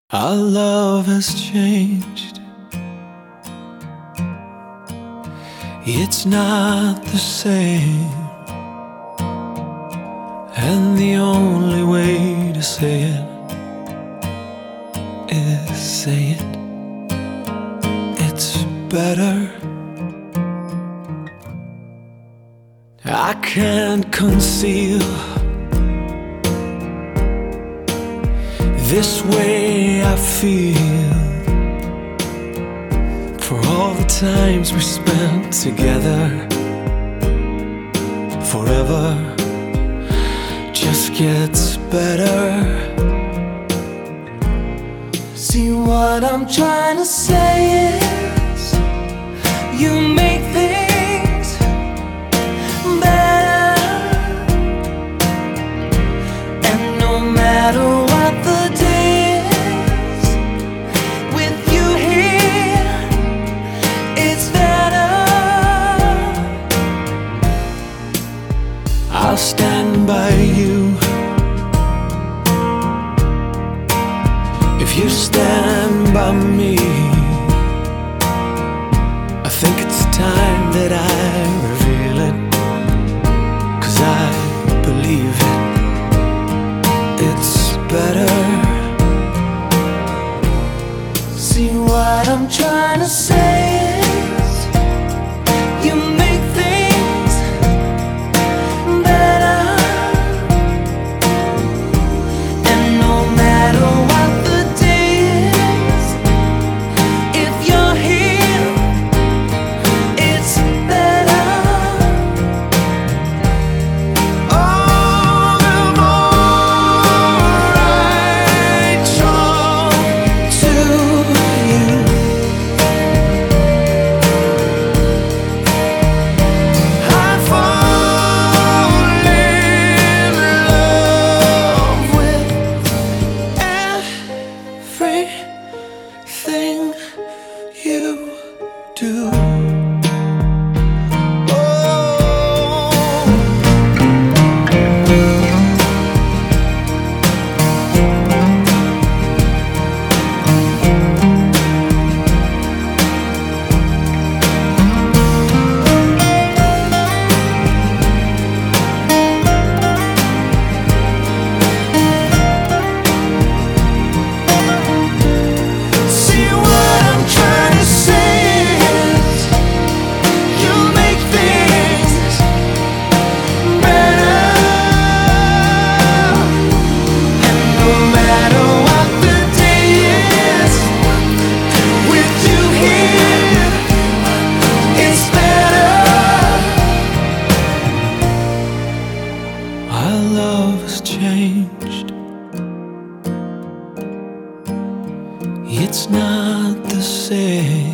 Our love has changed. It's not the same. And the only way to say it is say it. It's better. I can't conceal this way I feel for all the times we spent together. Forever just gets better. See, what I'm trying to say is you make things better. And no matter what the day is, with you here, it's better. I'll stand by you if you stand by me. I think it's time that I reveal it, 'cause I believe it. It's better. See, what I'm trying to say is you make things better. And no matter what the day is, if you're here, it's better. All the more I talk to you, I fall in love with everything you do. See, what I'm trying to say is you make things better. And no matter what the day is, with you here, it's better. Our love has changed. It's not the same.